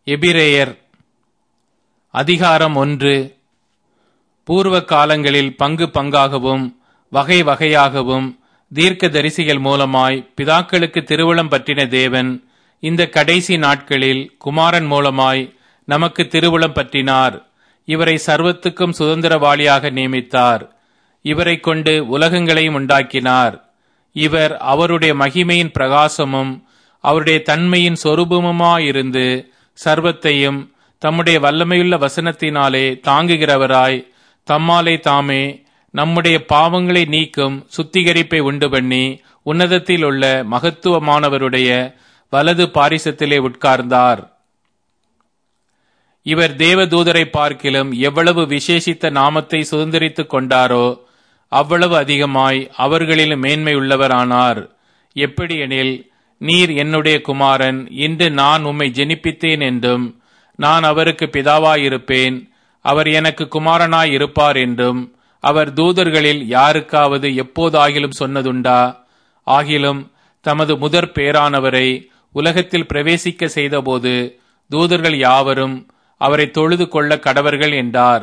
எபிரேயர் அதிகாரம் 1. பூர்வ காலங்களில் பங்கு பங்காகவும் வகை வகையாகவும் தீர்க்க தரிசிகள் மூலமாய் பிதாக்களுக்கு திருவுளம் பற்றின தேவன் இந்த கடைசி நாட்களில் குமாரன் மூலமாய் நமக்கு திருவுளம் பற்றினார். இவரை சர்வத்துக்கும் சுதந்திரவாளியாக நியமித்தார். இவரை கொண்டு உலகங்களையும் உண்டாக்கினார். இவர் அவருடைய மகிமையின் பிரகாசமும் அவருடைய தன்மையின் சொரூபமுமாயிருந்து சர்வத்தையும் தம்முடைய வல்லமையுள்ள வசனத்தினாலே தாங்குகிறவராய் தம்மாலே தாமே நம்முடைய பாவங்களை நீக்கும் சுத்திகரிப்பை உண்டு பண்ணி உன்னதத்தில் உள்ள மகத்துவமானவருடைய வலது பாரிசத்திலே உட்கார்ந்தார். இவர் தேவதூதரை பார்க்கிலும் எவ்வளவு விசேஷித்த நாமத்தை சுதந்திரித்துக் கொண்டாரோ அவ்வளவு அதிகமாய் அவர்களிலும் மேன்மை உள்ளவரானார். எப்படியெனில், நீர் என்னுடைய குமாரன், இன்று நான் உம்மை ஜெனிப்பித்தேன் என்றும் நான் அவருக்கு பிதாவாயிருப்பேன், அவர் எனக்கு குமாரனாயிருப்பார் என்றும் அவர் தூதர்களில் யாருக்காவது எப்போதாகிலும் சொன்னதுண்டா? ஆகிலும் தமது முதற் பேரானவரை உலகத்தில் பிரவேசிக்க செய்தபோது தூதர்கள் யாவரும் அவரை தொழுது கொள்ள கடவர்கள் என்றார்.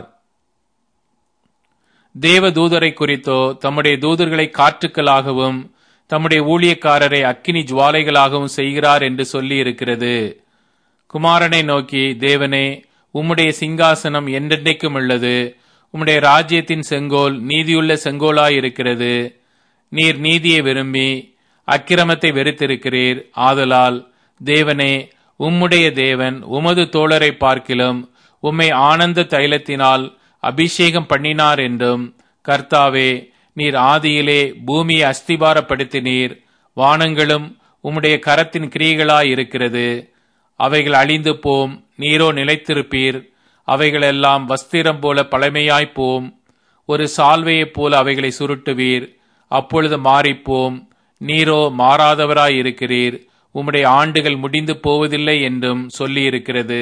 தேவ தூதரை குறித்தோ தம்முடைய தூதர்களை காற்றுக்களாகவும் தம்முடைய ஊழியக்காரரை அக்கினி ஜுவாலைகளாகவும் செய்கிறார் என்று சொல்லி இருக்கிறது. குமாரனை நோக்கி, தேவனே, உம்முடைய சிங்காசனம் என்றென்றைக்கும் உள்ளது. உம்முடைய ராஜ்யத்தின் செங்கோல் நீதியுள்ள செங்கோலாயிருக்கிறது. நீர் நீதியை விரும்பி அக்கிரமத்தை வெறுத்திருக்கிறீர். ஆதலால் தேவனே, உம்முடைய தேவன் உமது தோழரை பார்க்கிலும் உம்மை ஆனந்த தைலத்தினால் அபிஷேகம் பண்ணினார் என்றும், கர்த்தாவே, நீர் ஆதியிலே பூமியை அஸ்திபாரப்படுத்தினீர். வானங்களும் உம்முடைய கரத்தின் கிரியைகளாயிருக்கிறது. அவைகள் அழிந்து போம், நீரோ நிலைத்திருப்பீர். அவைகளெல்லாம் வஸ்திரம் போல பழமையாய்ப்போம். ஒரு சால்வையைப் போல அவைகளை சுருட்டுவீர், அப்பொழுது மாறிப்போம். நீரோ மாறாதவராயிருக்கிறீர். உம்முடைய ஆண்டுகள் முடிந்து போவதில்லை என்றும் சொல்லியிருக்கிறது.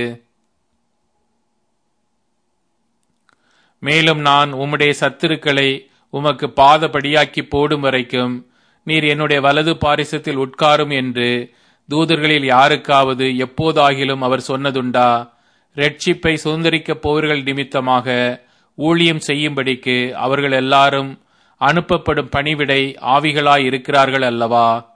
மேலும் நான் உம்முடைய சத்துருக்களை உமக்கு பாதபடியாக்கி போடும் வரைக்கும் நீர் என்னுடைய வலது பாரிசத்தில் உட்காரும் என்று தூதர்களில் யாருக்காவது எப்போதாகிலும் அவர் சொன்னதுண்டா? இரட்சிப்பை சுதந்திரிக்கப் போவர்கள் நிமித்தமாக ஊழியம் செய்யும்படிக்கு அவர்கள் எல்லாரும் அனுப்பப்படும் பணிவிடை ஆவிகளாய் இருக்கிறார்கள் அல்லவா?